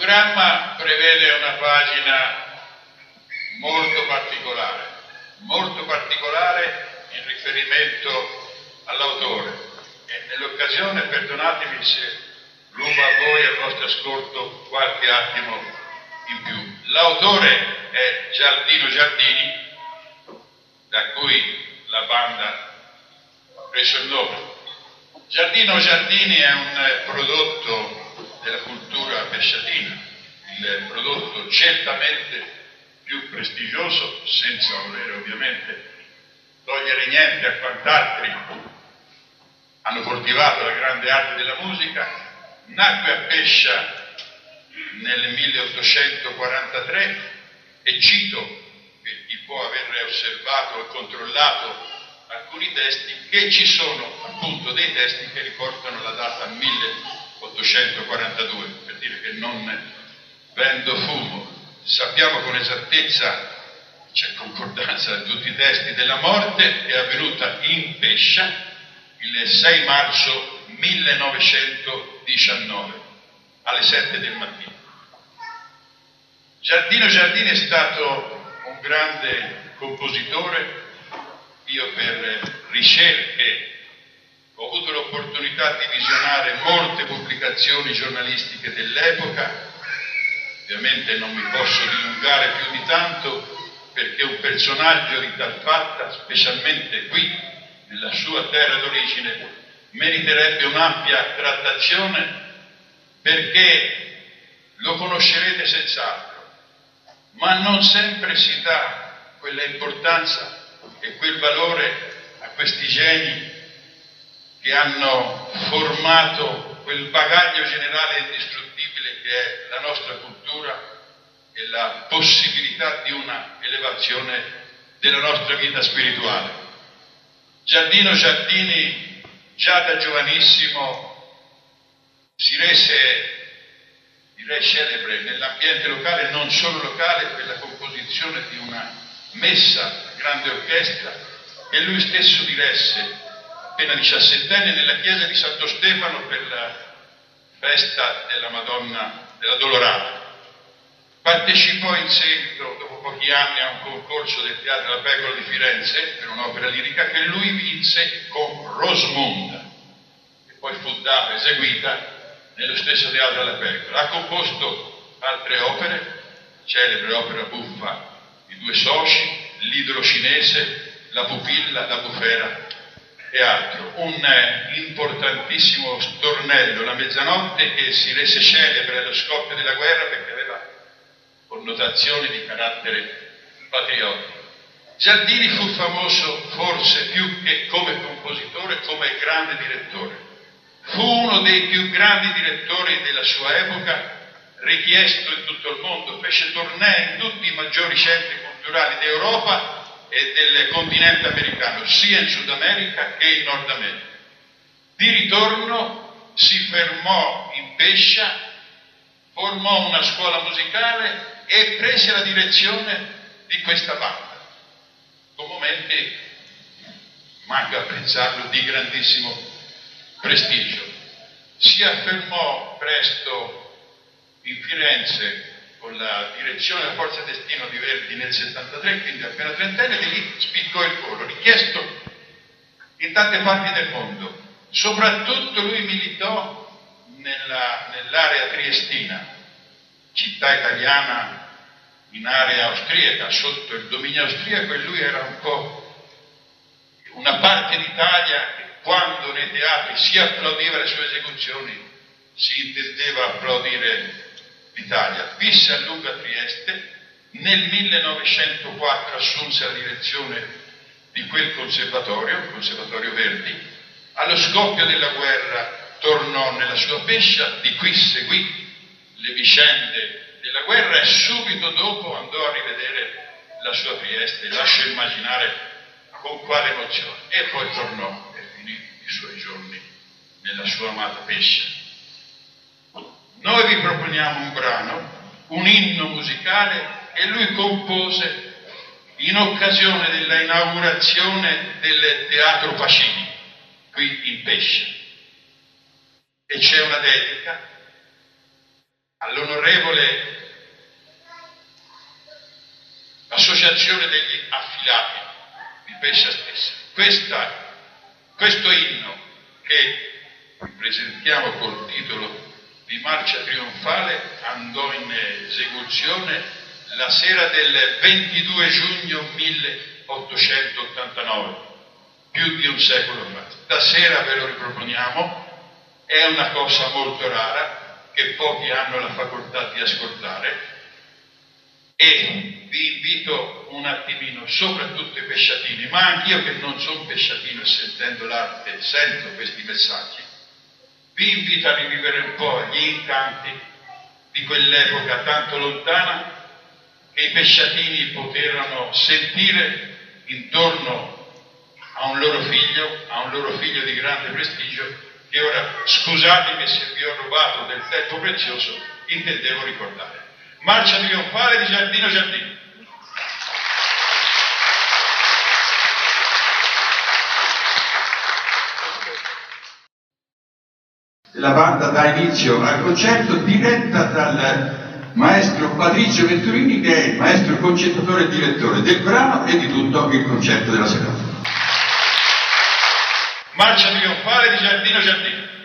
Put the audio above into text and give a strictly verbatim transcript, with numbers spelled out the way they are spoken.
programma prevede una pagina molto particolare, molto particolare in riferimento all'autore, e nell'occasione perdonatemi se rubo a voi e al vostro ascolto qualche attimo in più. L'autore è Giardino Giardini, da cui la banda ha preso il nome. Giardino Giardini è un prodotto della cultura pesciatina, il prodotto certamente più prestigioso, senza volere ovviamente togliere niente a quant'altri hanno coltivato la grande arte della musica. Nacque a Pescia nel milleottocentoquarantatré e cito, per chi può aver osservato e controllato alcuni testi, che ci sono appunto dei testi che riportano la data milleottocentoquarantadue, per dire che non vendo fumo. Sappiamo con esattezza, c'è concordanza da tutti i testi, della morte che è avvenuta in Pescia il sei marzo millenovecentodiciannove alle sette del mattino. Giardino Giardini è stato un grande compositore. Io per ricerche ho avuto l'opportunità di visionare molte pubblicazioni giornalistiche dell'epoca. Ovviamente non mi posso dilungare più di tanto, perché un personaggio di tal fatta, specialmente qui nella sua terra d'origine, meriterebbe un'ampia trattazione, perché lo conoscerete senz'altro, ma non sempre si dà quella importanza e quel valore a questi geni che hanno formato quel bagaglio generale e indistruttibile che è la nostra cultura e la possibilità di una elevazione della nostra vita spirituale. Giardino Giardini già da giovanissimo si rese, direi, celebre nell'ambiente locale, non solo locale, per la composizione di una messa a grande orchestra che lui stesso diresse appena diciassettenne nella chiesa di Santo Stefano per la festa della Madonna della Dolorata. Partecipò in seguito, dopo pochi anni, a un concorso del Teatro La Pecora di Firenze per un'opera lirica che lui vinse con Rosmunda, che poi fu data, eseguita nello stesso Teatro La Pecora. Ha composto altre opere, celebre opera buffa I Due Soci, L'Idolo Cinese, La Pupilla, La Bufera e altro. Un eh, importantissimo stornello, La Mezzanotte, che si rese celebre allo scoppio della guerra perché aveva connotazioni di carattere patriottico. Giardini fu famoso forse più che come compositore, come grande direttore. Fu uno dei più grandi direttori della sua epoca, richiesto in tutto il mondo, fece tournée in tutti i maggiori centri culturali d'Europa e del continente americano, sia in Sud America che in Nord America. Di ritorno si fermò in Pescia, formò una scuola musicale e prese la direzione di questa banda, con momenti, manca a pensarlo, di grandissimo prestigio. Si affermò presto in Firenze con la direzione della Forza Destino di Verdi nel settantatré, quindi appena trentenne, e di lì spiccò il volo, richiesto in tante parti del mondo. Soprattutto lui militò nella, nell'area triestina, città italiana in area austriaca, sotto il dominio austriaco, e lui era un po' una parte d'Italia che, quando nei teatri si applaudiva le sue esecuzioni, si intendeva applaudire l'Italia. Visse a lungo a Trieste, nel millenovecentoquattro assunse la direzione di quel conservatorio, il Conservatorio Verdi. Allo scoppio della guerra tornò nella sua Pescia, di qui seguì le vicende della guerra e subito dopo andò a rivedere la sua Trieste, lascio immaginare con quale emozione, e poi tornò e finì i suoi giorni nella sua amata Pescia. Noi vi proponiamo un brano, un inno musicale che lui compose in occasione della inaugurazione del Teatro Pacini qui in Pescia, e c'è una dedica all'onorevole Associazione degli affiliati di Pescia stessa. Questa, questo inno che presentiamo col titolo di Marcia Trionfale andò in esecuzione la sera del ventidue giugno milleottocentottantanove, più di un secolo fa. Stasera ve lo riproponiamo, è una cosa molto rara che pochi hanno la facoltà di ascoltare, e vi invito un attimino, soprattutto i pesciatini, ma anch'io che non sono pesciatino e sentendo l'arte sento questi messaggi, vi invito a rivivere un po' gli incanti di quell'epoca tanto lontana che i pesciatini poterono sentire intorno a un loro figlio, a un loro figlio di grande prestigio, che ora, scusatemi se vi ho rubato del tempo prezioso, intendevo ricordare. Marcia Trionfale di Giardino Giardino. La banda dà inizio al concerto, diretta dal maestro Patrizio Venturini, che è il maestro concettatore e direttore del brano e di tutto il concerto della serata. Marcia Trionfale di Giardino Giardino.